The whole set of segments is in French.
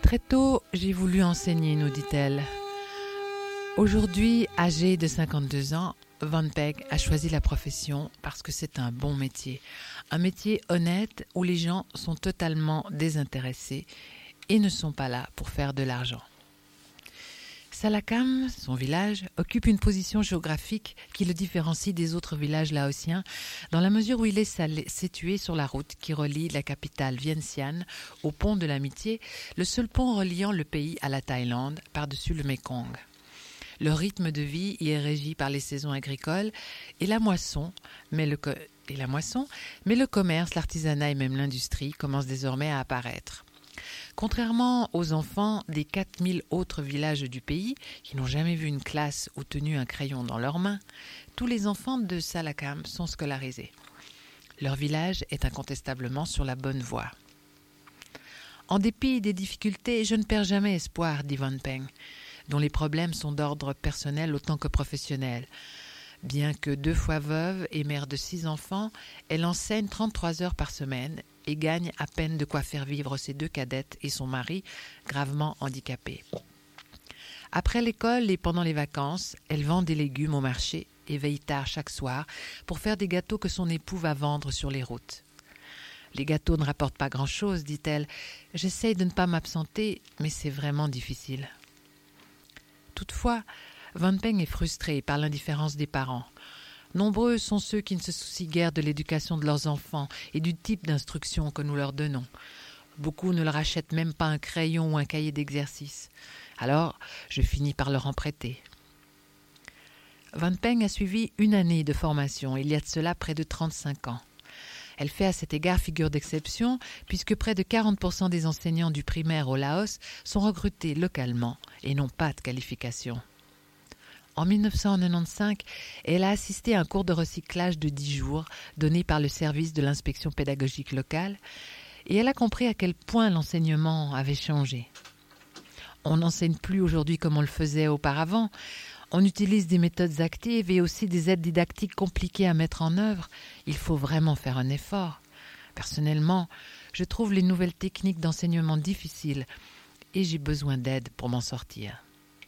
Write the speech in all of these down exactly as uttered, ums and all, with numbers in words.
Très tôt, j'ai voulu enseigner, nous dit-elle. Aujourd'hui, âgée de cinquante-deux ans, Van Pegg a choisi la profession parce que c'est un bon métier. Un métier honnête où les gens sont totalement désintéressés et ne sont pas là pour faire de l'argent. Salakam, son village, occupe une position géographique qui le différencie des autres villages laotiens dans la mesure où il est situé sur la route qui relie la capitale Vientiane au pont de l'Amitié, le seul pont reliant le pays à la Thaïlande par-dessus le Mékong. Le rythme de vie y est régi par les saisons agricoles et la moisson, mais le, co- et la moisson, mais le commerce, l'artisanat et même l'industrie commencent désormais à apparaître. Contrairement aux enfants des quatre mille autres villages du pays qui n'ont jamais vu une classe ou tenu un crayon dans leurs mains, tous les enfants de Salakam sont scolarisés. Leur village est incontestablement sur la bonne voie. En dépit des difficultés, je ne perds jamais espoir, dit Van Pegg, dont les problèmes sont d'ordre personnel autant que professionnel. Bien que deux fois veuve et mère de six enfants, elle enseigne trente-trois heures par semaine et gagne à peine de quoi faire vivre ses deux cadettes et son mari, gravement handicapé. Après l'école et pendant les vacances, elle vend des légumes au marché et veille tard chaque soir pour faire des gâteaux que son époux va vendre sur les routes. « Les gâteaux ne rapportent pas grand-chose, dit-elle. J'essaye de ne pas m'absenter, mais c'est vraiment difficile. » Toutefois, Van Pegg est frustré par l'indifférence des parents. Nombreux sont ceux qui ne se soucient guère de l'éducation de leurs enfants et du type d'instruction que nous leur donnons. Beaucoup ne leur achètent même pas un crayon ou un cahier d'exercice. Alors, je finis par leur en prêter. Van Pegg a suivi une année de formation, il y a de cela près de trente-cinq ans. Elle fait à cet égard figure d'exception, puisque près de quarante pour cent des enseignants du primaire au Laos sont recrutés localement et n'ont pas de qualification. En mille neuf cent quatre-vingt-quinze, elle a assisté à un cours de recyclage de dix jours donné par le service de l'inspection pédagogique locale et elle a compris à quel point l'enseignement avait changé. On n'enseigne plus aujourd'hui comme on le faisait auparavant. On utilise des méthodes actives et aussi des aides didactiques compliquées à mettre en œuvre. Il faut vraiment faire un effort. Personnellement, je trouve les nouvelles techniques d'enseignement difficiles et j'ai besoin d'aide pour m'en sortir.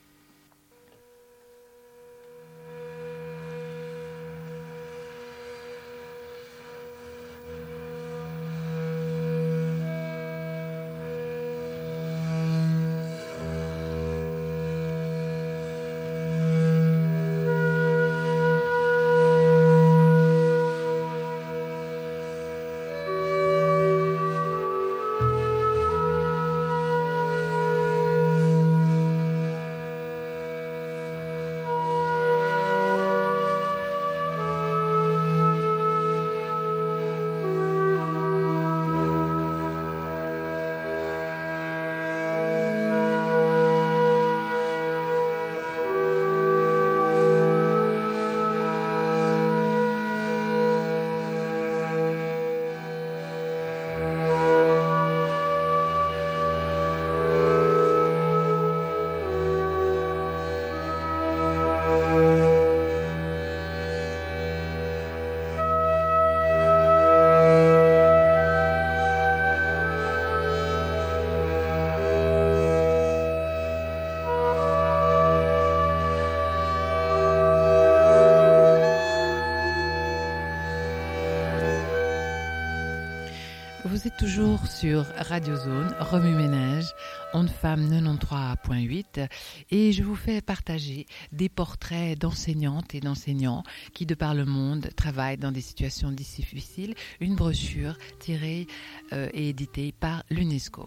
Vous êtes toujours sur Radio Zone, Remue Ménage, Onde Femme quatre-vingt-treize point huit et je vous fais partager des portraits d'enseignantes et d'enseignants qui, de par le monde, travaillent dans des situations difficiles. Une brochure tirée euh, et éditée par l'UNESCO.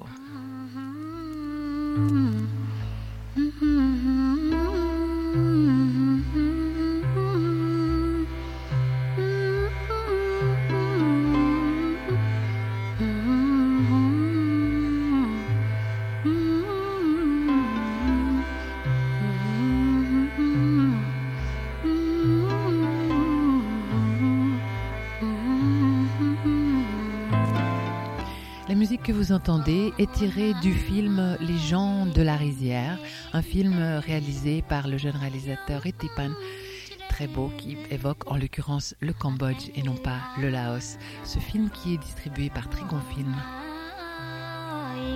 La musique que vous entendez est tirée du film Les gens de la rizière, un film réalisé par le jeune réalisateur Etipan, très beau, qui évoque en l'occurrence le Cambodge et non pas le Laos. Ce film qui est distribué par Trigon Film.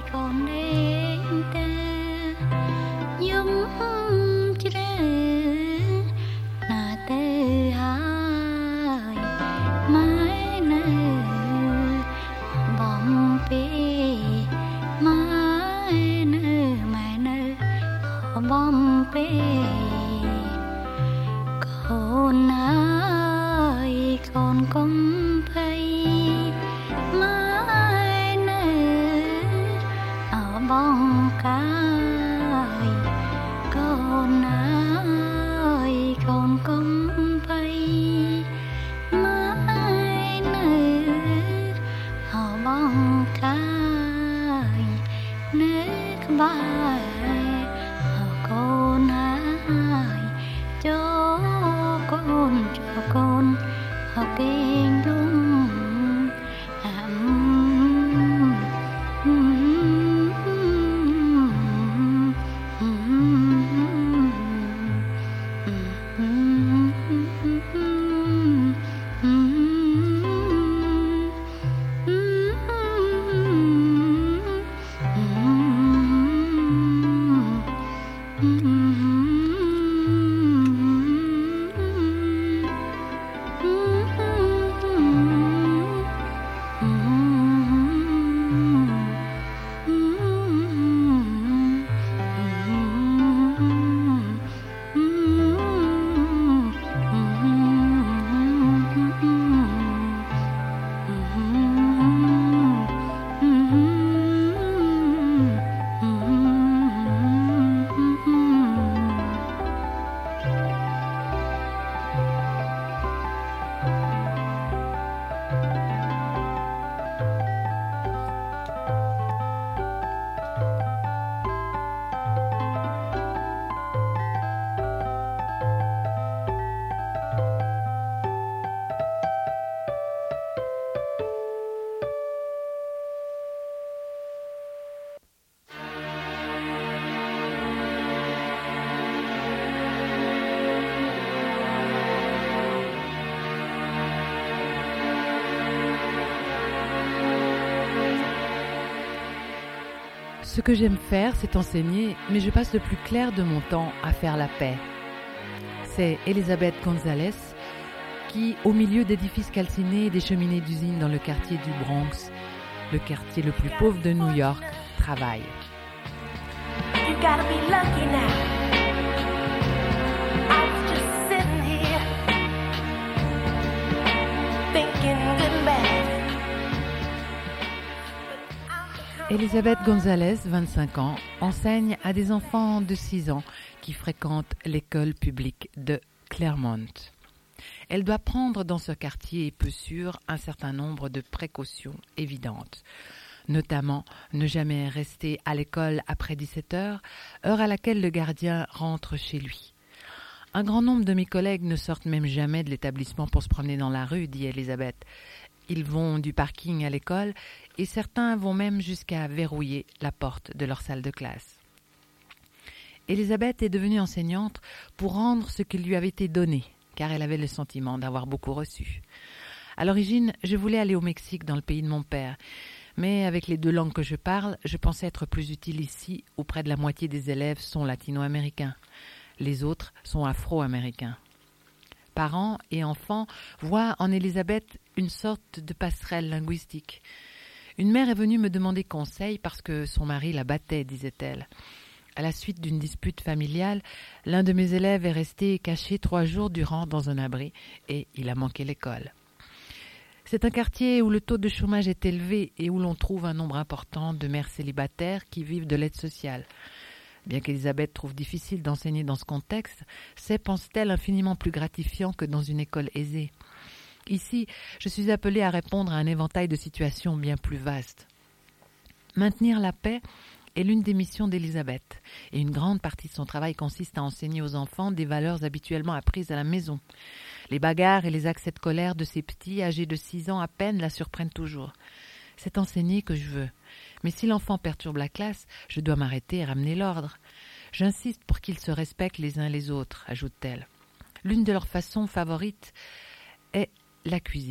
Ce que j'aime faire, c'est enseigner, mais je passe le plus clair de mon temps à faire la paix. C'est Elisabeth Gonzalez qui, au milieu d'édifices calcinés et des cheminées d'usines dans le quartier du Bronx, le quartier le plus pauvre de New York, travaille. You gotta be lucky now. I was just sitting here thinking good and bad. Elisabeth Gonzalez, vingt-cinq ans, enseigne à des enfants de six ans qui fréquentent l'école publique de Claremont. Elle doit prendre dans ce quartier peu sûr un certain nombre de précautions évidentes, notamment ne jamais rester à l'école après dix-sept heures, heure à laquelle le gardien rentre chez lui. Un grand nombre de mes collègues ne sortent même jamais de l'établissement pour se promener dans la rue, dit Elisabeth. Ils vont du parking à l'école et certains vont même jusqu'à verrouiller la porte de leur salle de classe. Elisabeth est devenue enseignante pour rendre ce qui lui avait été donné, car elle avait le sentiment d'avoir beaucoup reçu. À l'origine, je voulais aller au Mexique, dans le pays de mon père, mais avec les deux langues que je parle, je pensais être plus utile ici, où près de la moitié des élèves sont latino-américains. Les autres sont afro-américains. Parents et enfants voient en Elisabeth une sorte de passerelle linguistique. Une mère est venue me demander conseil parce que son mari la battait, disait-elle. À la suite d'une dispute familiale, l'un de mes élèves est resté caché trois jours durant dans un abri et il a manqué l'école. C'est un quartier où le taux de chômage est élevé et où l'on trouve un nombre important de mères célibataires qui vivent de l'aide sociale. Bien qu'Elisabeth trouve difficile d'enseigner dans ce contexte, c'est, pense-t-elle, infiniment plus gratifiant que dans une école aisée. Ici, je suis appelée à répondre à un éventail de situations bien plus vastes. Maintenir la paix est l'une des missions d'Elisabeth, et une grande partie de son travail consiste à enseigner aux enfants des valeurs habituellement apprises à la maison. Les bagarres et les accès de colère de ces petits, âgés de six ans à peine, la surprennent toujours. C'est enseigner que je veux. Mais si l'enfant perturbe la classe, je dois m'arrêter et ramener l'ordre. J'insiste pour qu'ils se respectent les uns les autres, ajoute-t-elle. L'une de leurs façons favorites est la cuisine.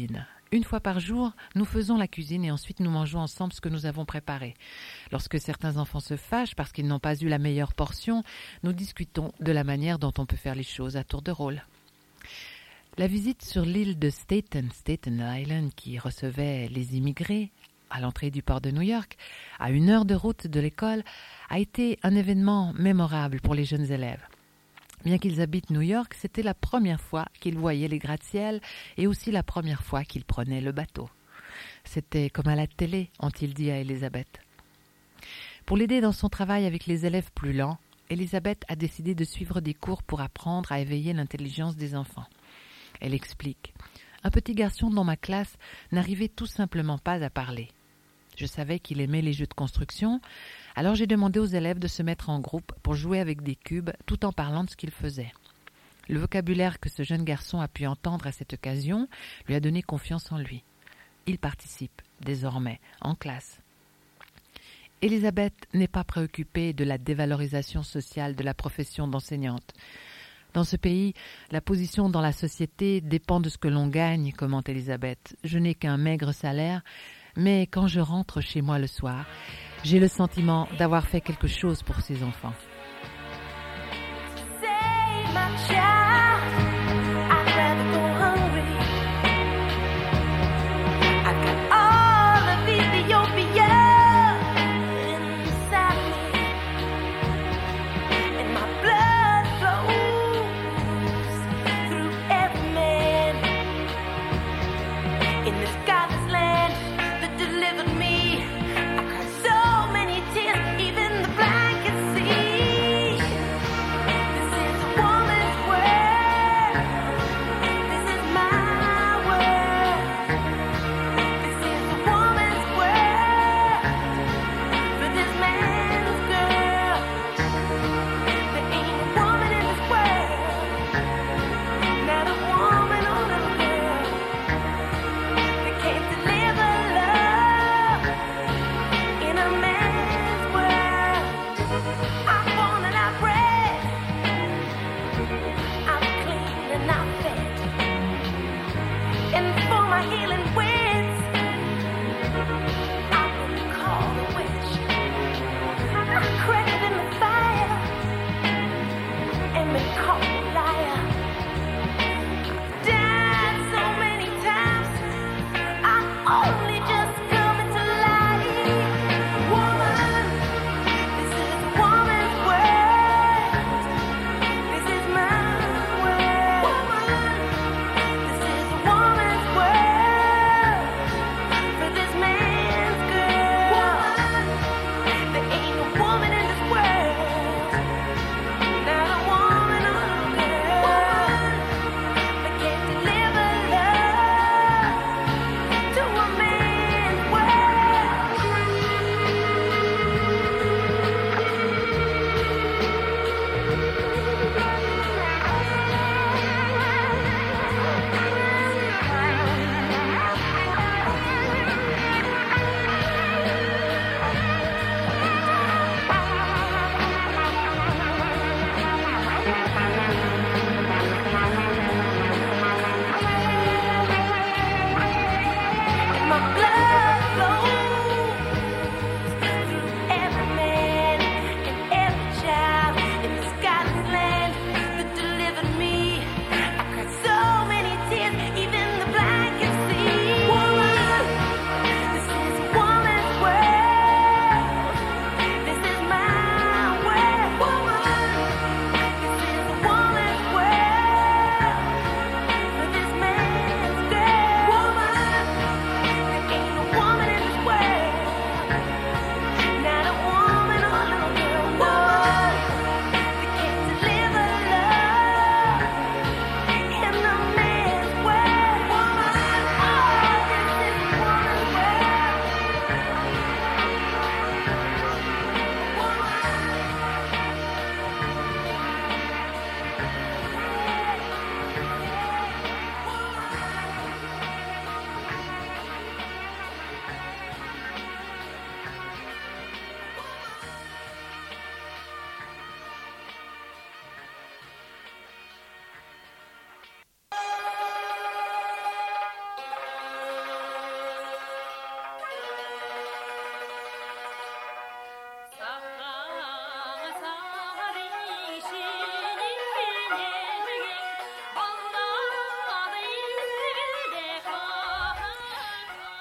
Une fois par jour, nous faisons la cuisine et ensuite nous mangeons ensemble ce que nous avons préparé. Lorsque certains enfants se fâchent parce qu'ils n'ont pas eu la meilleure portion, nous discutons de la manière dont on peut faire les choses à tour de rôle. La visite sur l'île de Staten, Staten Island, qui recevait les immigrés à l'entrée du port de New York, à une heure de route de l'école, a été un événement mémorable pour les jeunes élèves. Bien qu'ils habitent New York, c'était la première fois qu'ils voyaient les gratte-ciels et aussi la première fois qu'ils prenaient le bateau. C'était comme à la télé, ont-ils dit à Elisabeth. Pour l'aider dans son travail avec les élèves plus lents, Elisabeth a décidé de suivre des cours pour apprendre à éveiller l'intelligence des enfants. Elle explique « Un petit garçon dans ma classe n'arrivait tout simplement pas à parler. Je savais qu'il aimait les jeux de construction, alors j'ai demandé aux élèves de se mettre en groupe pour jouer avec des cubes tout en parlant de ce qu'ils faisaient. Le vocabulaire que ce jeune garçon a pu entendre à cette occasion lui a donné confiance en lui. Il participe, désormais, en classe. » Elisabeth n'est pas préoccupée de la dévalorisation sociale de la profession d'enseignante. Dans ce pays, la position dans la société dépend de ce que l'on gagne, commente Elisabeth. Je n'ai qu'un maigre salaire, mais quand je rentre chez moi le soir, j'ai le sentiment d'avoir fait quelque chose pour ces enfants. Say, my child, I'd rather go hungry. I've got all of Ethiopia inside me, and my blood flows through every man in this godless land that delivered me. I cried so many tears, even the blind can see. This is a woman's world. This is my world. This is a woman's world for this man's girl. There ain't a woman in this world, not a woman or little girl, that can't deliver love in a man's world. I'm born and I'm bred, I'm clean and I'm fed, and for my healing winds, I've been called a witch. I'm cracked in the fire and been called a liar. Died so many times, I only just come into life. Woman, this is a woman's world. This is my world. Woman,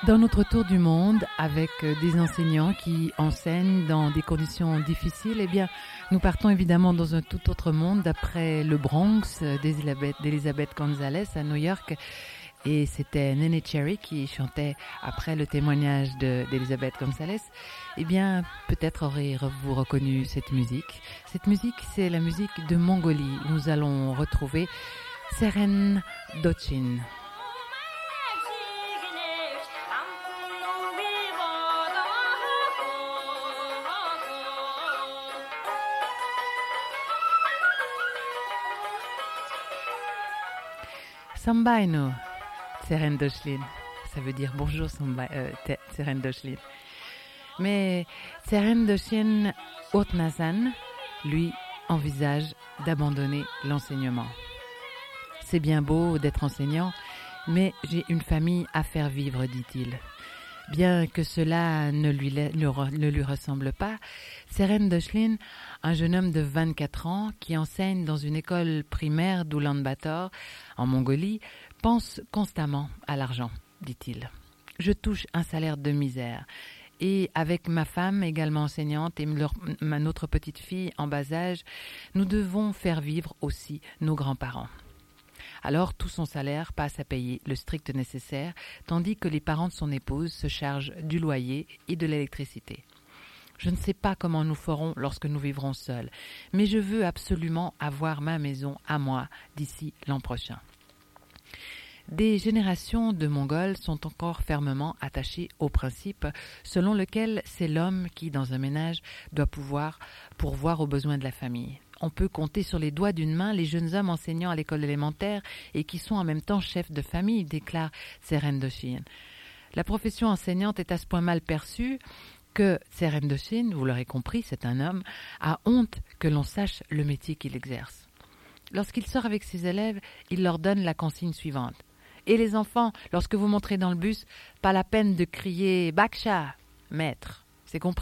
Dans notre tour du monde, avec des enseignants qui enseignent dans des conditions difficiles, eh bien, nous partons évidemment dans un tout autre monde, d'après le Bronx d'Elizabeth, d'Elizabeth Gonzalez à New York. Et c'était Neneh Cherry qui chantait après le témoignage de, d'Elizabeth Gonzalez. Eh bien, peut-être aurez-vous reconnu cette musique. Cette musique, c'est la musique de Mongolie. Nous allons retrouver Seren Dochin. Sambaino, Seren Dochin. Ça veut dire bonjour Samba, euh, Seren Dochin. Mais Seren Dochin Otnazan, lui, envisage d'abandonner l'enseignement. C'est bien beau d'être enseignant, mais j'ai une famille à faire vivre, dit-il. Bien que cela ne lui, ne lui ressemble pas, Seren Dochin, un jeune homme de vingt-quatre ans qui enseigne dans une école primaire d'Oulan-Bator, en Mongolie, pense constamment à l'argent, dit-il. Je touche un salaire de misère. Et avec ma femme, également enseignante, et leur, ma, notre petite fille en bas âge, nous devons faire vivre aussi nos grands-parents. Alors tout son salaire passe à payer le strict nécessaire, tandis que les parents de son épouse se chargent du loyer et de l'électricité. Je ne sais pas comment nous ferons lorsque nous vivrons seuls, mais je veux absolument avoir ma maison à moi d'ici l'an prochain. Des générations de Mongols sont encore fermement attachés au principe selon lequel c'est l'homme qui, dans un ménage, doit pouvoir pourvoir aux besoins de la famille. On peut compter sur les doigts d'une main les jeunes hommes enseignant à l'école élémentaire et qui sont en même temps chefs de famille, déclare Seren Dochin. La profession enseignante est à ce point mal perçue que Seren Dochin, vous l'aurez compris, c'est un homme, a honte que l'on sache le métier qu'il exerce. Lorsqu'il sort avec ses élèves, il leur donne la consigne suivante. Et les enfants, lorsque vous montrez dans le bus, pas la peine de crier « Baksha !» Maître, c'est compris ?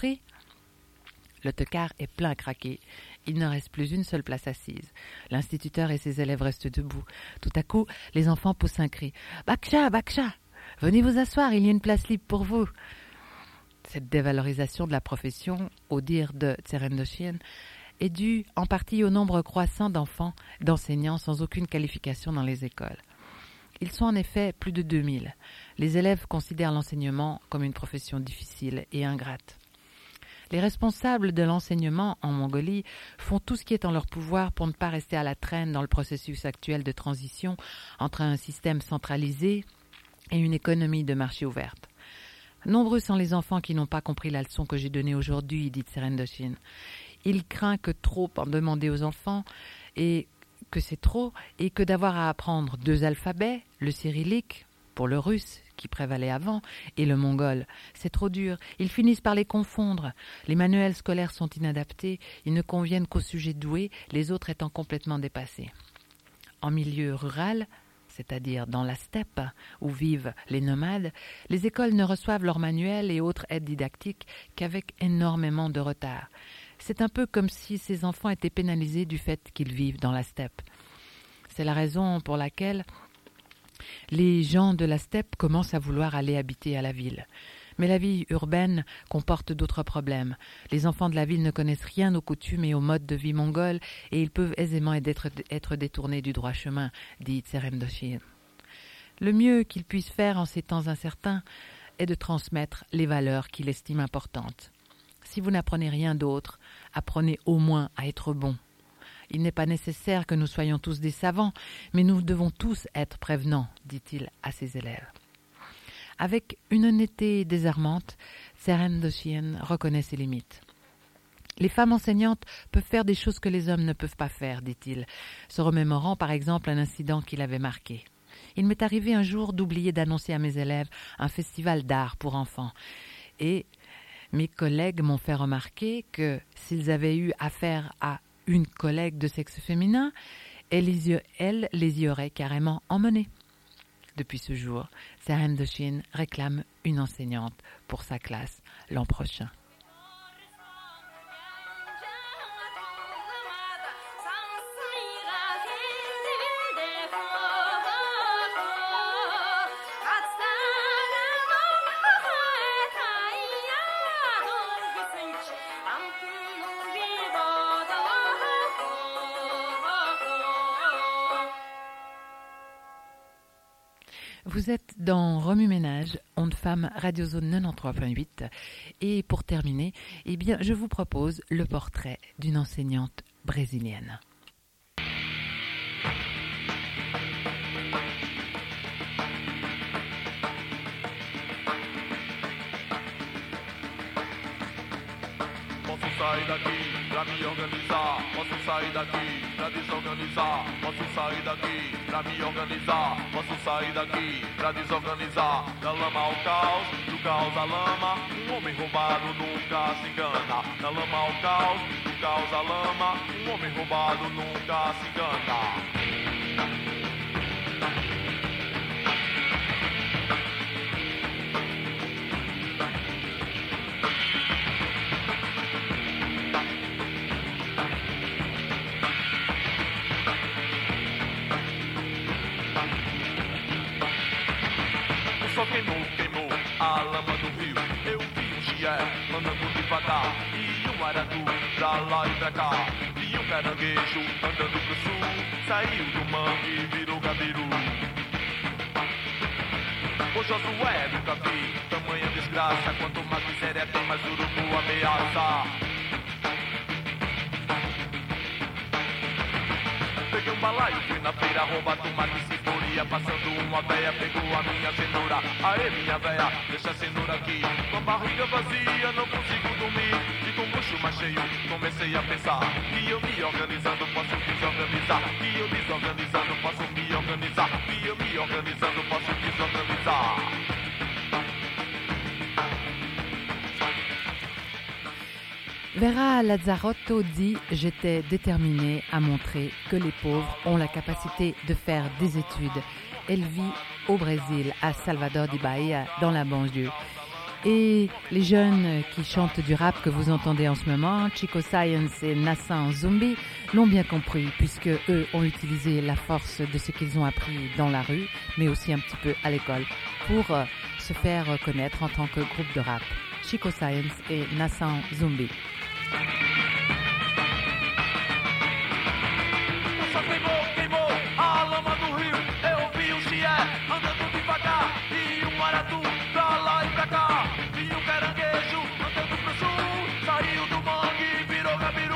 Le tocard est plein à craquer. Il ne reste plus une seule place assise. L'instituteur et ses élèves restent debout. Tout à coup, les enfants poussent un cri. « Baksha, Baksha ! Venez vous asseoir, il y a une place libre pour vous !» Cette dévalorisation de la profession, au dire de Seren Dochin, est due en partie au nombre croissant d'enfants, d'enseignants sans aucune qualification dans les écoles. Ils sont en effet plus de deux mille. Les élèves considèrent l'enseignement comme une profession difficile et ingrate. Les responsables de l'enseignement en Mongolie font tout ce qui est en leur pouvoir pour ne pas rester à la traîne dans le processus actuel de transition entre un système centralisé et une économie de marché ouverte. Nombreux sont les enfants qui n'ont pas compris la leçon que j'ai donnée aujourd'hui, dit Seren Dochin. Il craint que trop en demander aux enfants et que c'est trop et que d'avoir à apprendre deux alphabets, le cyrillique pour le russe qui prévalait avant et le mongol, c'est trop dur. Ils finissent par les confondre. Les manuels scolaires sont inadaptés, ils ne conviennent qu'aux sujets doués, les autres étant complètement dépassés. En milieu rural, c'est-à-dire dans la steppe où vivent les nomades, les écoles ne reçoivent leurs manuels et autres aides didactiques qu'avec énormément de retard. C'est un peu comme si ces enfants étaient pénalisés du fait qu'ils vivent dans la steppe. C'est la raison pour laquelle les gens de la steppe commencent à vouloir aller habiter à la ville. Mais la vie urbaine comporte d'autres problèmes. Les enfants de la ville ne connaissent rien aux coutumes et aux modes de vie mongols et ils peuvent aisément être, être détournés du droit chemin, dit Seren Dochin. Le mieux qu'ils puissent faire en ces temps incertains est de transmettre les valeurs qu'il estime importantes. Si vous n'apprenez rien d'autre, apprenez au moins à être bon. Il n'est pas nécessaire que nous soyons tous des savants, mais nous devons tous être prévenants, dit-il à ses élèves. Avec une honnêteté désarmante, Seren Dochin reconnaît ses limites. Les femmes enseignantes peuvent faire des choses que les hommes ne peuvent pas faire, dit-il, se remémorant par exemple un incident qui l'avait marqué. Il m'est arrivé un jour d'oublier d'annoncer à mes élèves un festival d'art pour enfants, et mes collègues m'ont fait remarquer que s'ils avaient eu affaire à une collègue de sexe féminin, elle, elle les y aurait carrément emmenés. Depuis ce jour, Seren Dochin réclame une enseignante pour sa classe l'an prochain. Vous êtes dans Remue Ménage, Onde Femme, Radio Zone quatre-vingt-treize virgule huit. Et pour terminer, eh bien, je vous propose le portrait d'une enseignante brésilienne. Posso sair daqui pra me organizar. Posso sair daqui pra desorganizar. Posso sair daqui pra me organizar. Posso sair daqui pra desorganizar. Da lama ao caos, do caos à lama. Um homem roubado nunca se engana. Da lama ao caos, do caos à lama. Um homem roubado nunca se engana. Só queimou, queimou a lama do rio. Eu vi um chié andando devagar e um aratu pra lá e pra cá. Vi um caranguejo andando pro sul. Saiu do mangue e virou gabiru. O Josué nunca vi tamanha desgraça. Quanto mais miséria tem, mais urubu ameaça. Peguei um balaio, fui na feira roubar tomate e cebola. Passando uma véia, pegou a minha cenoura. Aê, minha véia, deixa a cenoura aqui. Com a barriga vazia, não consigo dormir. E com o bucho mais cheio, comecei a pensar que eu me organizando posso desorganizar. Que eu desorganizando posso me organizar. Que eu me organizando posso desorganizar. Vera Lazzarotto dit « J'étais déterminée à montrer que les pauvres ont la capacité de faire des études. » Elle vit au Brésil, à Salvador de Bahia, dans la banlieue. Et les jeunes qui chantent du rap que vous entendez en ce moment, Chico Science et Nação Zumbi, l'ont bien compris, puisque eux ont utilisé la force de ce qu'ils ont appris dans la rue, mais aussi un petit peu à l'école, pour euh, se faire connaître en tant que groupe de rap. Chico Science et Nação Zumbi. Só queimou, queimou a lama do rio. Eu vi um chié andando devagar e um aratu pra lá e pra cá. Vi um caranguejo andando pro sul. Saiu do mangue e virou gabiru.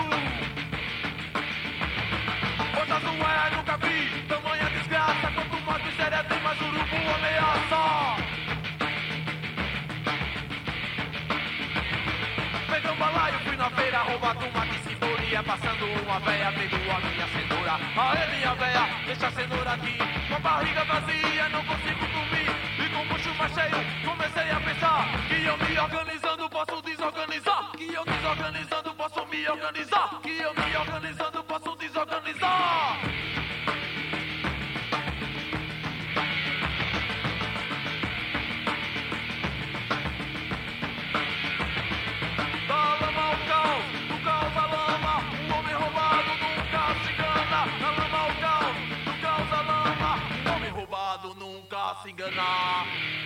O Josué nunca vi tamanha desgraça. Quanto mais miséria tem, mais urubu ameaça. Peguei um balaio, fui na feira roubar tomate e cebola. Passando uma véia, pegou a minha cenoura. Aê, minha véia, deixa a cenoura aqui. Com a barriga vazia, não consigo dormir. E com o bucho mais cheio, comecei a pensar que eu me organizando posso desorganizar. Que eu desorganizando posso me organizar. Que eu me organizando posso desorganizar. Se enganar.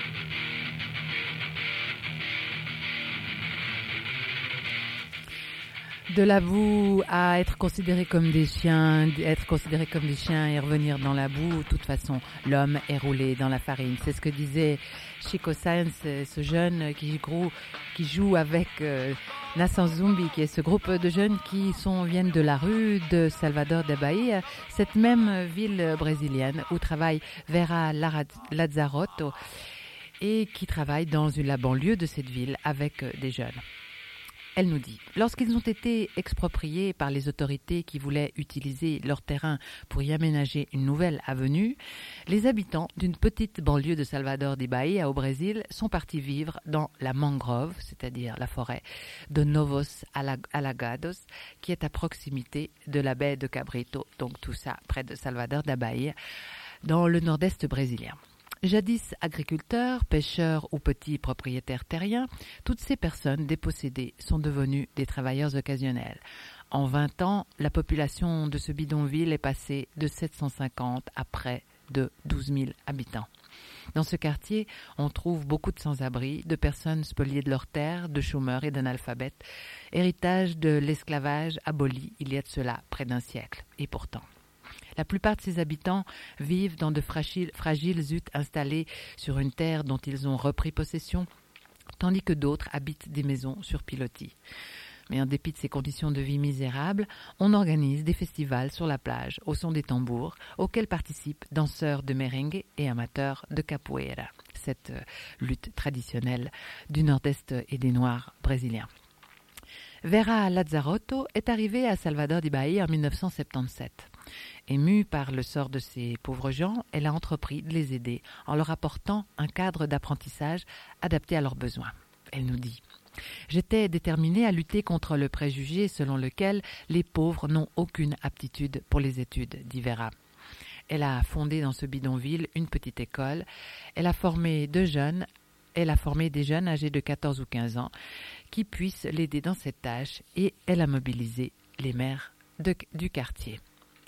De la boue à être considéré comme des chiens, être considéré comme des chiens et revenir dans la boue, de toute façon, l'homme est roulé dans la farine. C'est ce que disait Chico Science, ce jeune qui joue, qui joue avec euh, Nação Zumbi, qui est ce groupe de jeunes qui sont, viennent de la rue de Salvador de Bahia, cette même ville brésilienne où travaille Vera Lazzarotto et qui travaille dans une, la banlieue de cette ville avec euh, des jeunes. Elle nous dit, lorsqu'ils ont été expropriés par les autorités qui voulaient utiliser leur terrain pour y aménager une nouvelle avenue, les habitants d'une petite banlieue de Salvador de Bahia au Brésil sont partis vivre dans la mangrove, c'est-à-dire la forêt de Novos Alagados, qui est à proximité de la baie de Cabrito, donc tout ça près de Salvador de Bahia, dans le nord-est brésilien. Jadis agriculteurs, pêcheurs ou petits propriétaires terriens, toutes ces personnes dépossédées sont devenues des travailleurs occasionnels. En vingt ans, la population de ce bidonville est passée de sept cent cinquante à près de douze mille habitants. Dans ce quartier, on trouve beaucoup de sans-abri, de personnes spoliées de leurs terres, de chômeurs et d'analphabètes, héritage de l'esclavage aboli il y a de cela près d'un siècle. Et pourtant, La plupart de ses habitants vivent dans de fragiles, fragiles huttes installées sur une terre dont ils ont repris possession, tandis que d'autres habitent des maisons sur pilotis. Mais en dépit de ces conditions de vie misérables, on organise des festivals sur la plage au son des tambours, auxquels participent danseurs de merengue et amateurs de capoeira, cette lutte traditionnelle du nord-est et des Noirs brésiliens. Vera Lazzarotto est arrivée à Salvador de Bahia en mille neuf cent soixante-dix-sept. Émue par le sort de ces pauvres gens, elle a entrepris de les aider en leur apportant un cadre d'apprentissage adapté à leurs besoins. Elle nous dit « J'étais déterminée à lutter contre le préjugé selon lequel les pauvres n'ont aucune aptitude pour les études, dit Vera. Elle a fondé dans ce bidonville une petite école. Elle a formé deux jeunes, elle a formé des jeunes âgés de quatorze ou quinze ans qui puissent l'aider dans cette tâche et elle a mobilisé les maires de, du quartier. »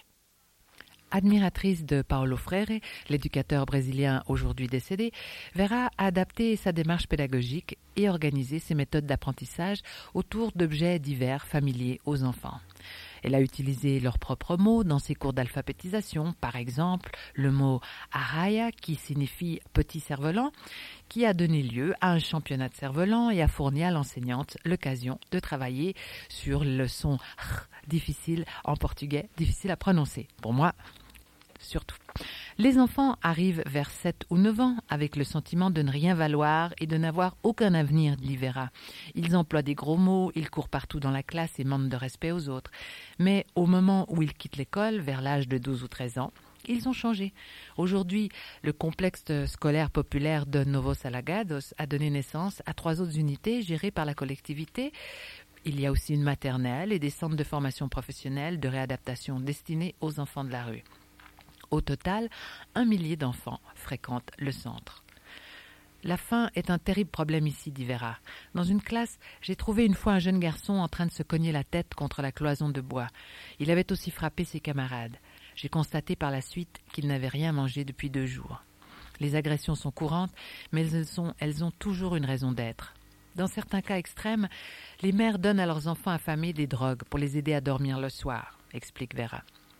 Admiratrice de Paulo Freire, l'éducateur brésilien aujourd'hui décédé, Vera a adapté sa démarche pédagogique et organisé ses méthodes d'apprentissage autour d'objets divers familiers aux enfants. Elle a utilisé leurs propres mots dans ses cours d'alphabétisation, par exemple le mot « araya » qui signifie « petit cerf-volant », qui a donné lieu à un championnat de cerf-volant et a fourni à l'enseignante l'occasion de travailler sur le son « r » difficile en portugais, difficile à prononcer. Pour moi, surtout. Les enfants arrivent vers sept ou neuf ans avec le sentiment de ne rien valoir et de n'avoir aucun avenir, dit Vera. Ils emploient des gros mots, ils courent partout dans la classe et manquent de respect aux autres. Mais au moment où ils quittent l'école, vers l'âge de douze ou treize ans, ils ont changé. Aujourd'hui, le complexe scolaire populaire de Novos Alagados a donné naissance à trois autres unités gérées par la collectivité. Il y a aussi une maternelle et des centres de formation professionnelle de réadaptation destinés aux enfants de la rue. Au total, un millier d'enfants fréquentent le centre. La faim est un terrible problème ici, dit Vera. Dans une classe, j'ai trouvé une fois un jeune garçon en train de se cogner la tête contre la cloison de bois. Il avait aussi frappé ses camarades. J'ai constaté par la suite qu'il n'avait rien mangé depuis deux jours. Les agressions sont courantes, mais elles, sont, elles ont toujours une raison d'être. Dans certains cas extrêmes, les mères donnent à leurs enfants affamés des drogues pour les aider à dormir le soir, explique Vera.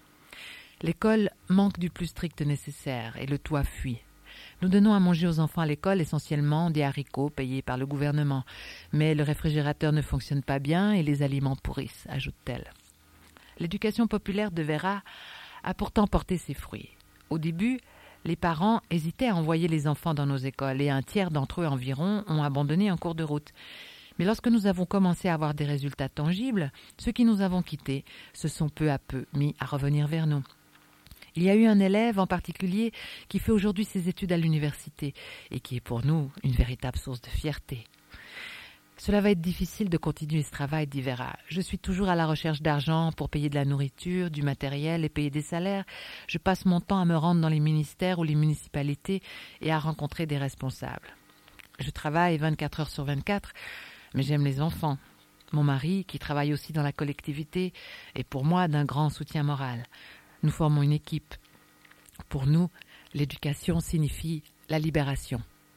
L'école manque du plus strict nécessaire et le toit fuit. Nous donnons à manger aux enfants à l'école essentiellement des haricots payés par le gouvernement, mais le réfrigérateur ne fonctionne pas bien et les aliments pourrissent, ajoute-t-elle. L'éducation populaire de Vera a pourtant porté ses fruits. Au début, les parents hésitaient à envoyer les enfants dans nos écoles et un tiers d'entre eux environ ont abandonné en cours de route. Mais lorsque nous avons commencé à avoir des résultats tangibles, ceux qui nous avons quittés se sont peu à peu mis à revenir vers nous. Il y a eu un élève en particulier qui fait aujourd'hui ses études à l'université et qui est pour nous une véritable source de fierté. Cela va être difficile de continuer ce travail, dit Vera. Je suis toujours à la recherche d'argent pour payer de la nourriture, du matériel et payer des salaires. Je passe mon temps à me rendre dans les ministères ou les municipalités et à rencontrer des responsables. Je travaille vingt-quatre heures sur vingt-quatre, mais j'aime les enfants. Mon mari, qui travaille aussi dans la collectivité, est pour moi d'un grand soutien moral. Nous formons une équipe. Pour nous, l'éducation signifie la libération.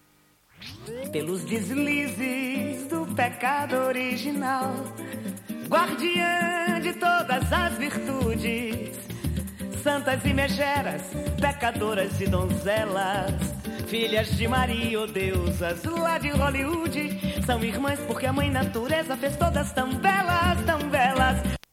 Pelos deslizes do pecado original, guardiã de todas as virtudes, santas e megeras, pecadoras e donzelas, filhas de Maria ou deusas lá de Hollywood, são irmãs porque a mãe natureza fez todas tão belas, tão belas.